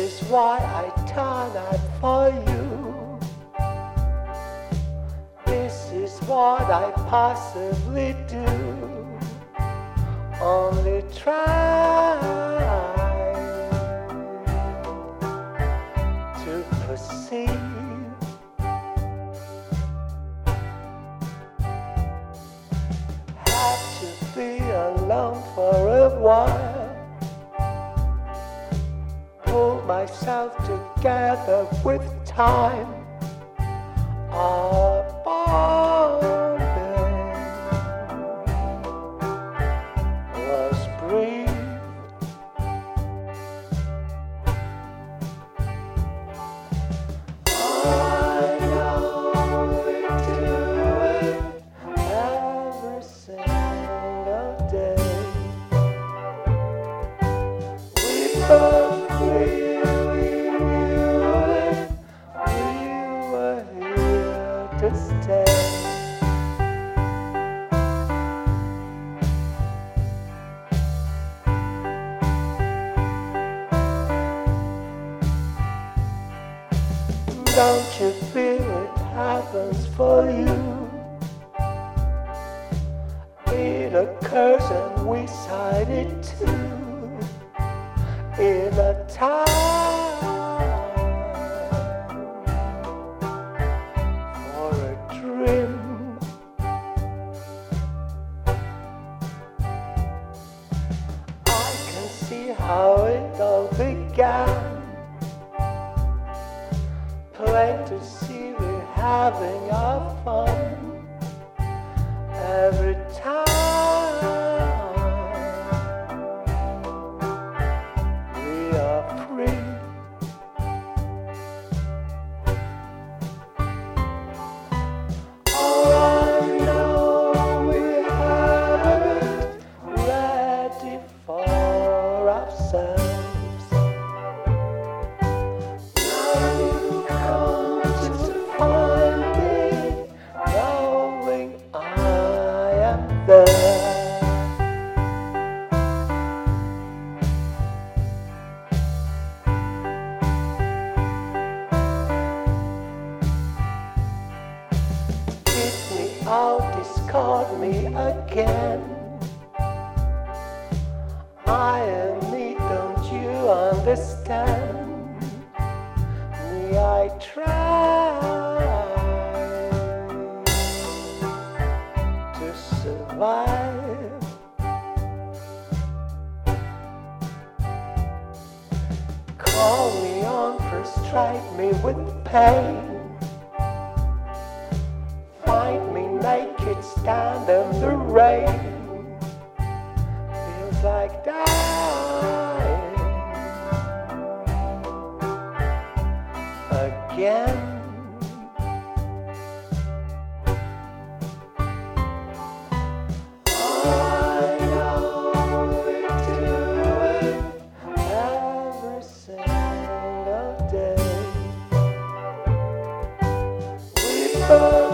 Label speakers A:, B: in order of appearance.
A: is why I turn out for you. This is what I possibly do. Only try to perceive. Have to be alone for a while. Pull myself together with time. Was brief. I know we do it every single day. We both knew it. We were here to stay. Don't you feel it happens for you? It occurs and we cite it too. In a time for a dream. I can see how it all began. Plain to see we're having our fun every time we are free. Oh, I know we have it ready for ourselves. Now you come to find me, knowing I am there. Kick me out, discard me again. I am me, don't you understand? Me, I try to survive. Call me on, frustrate me with pain. Find me naked, stand in the rain. Feels like dying again. I know we do it every single day. We both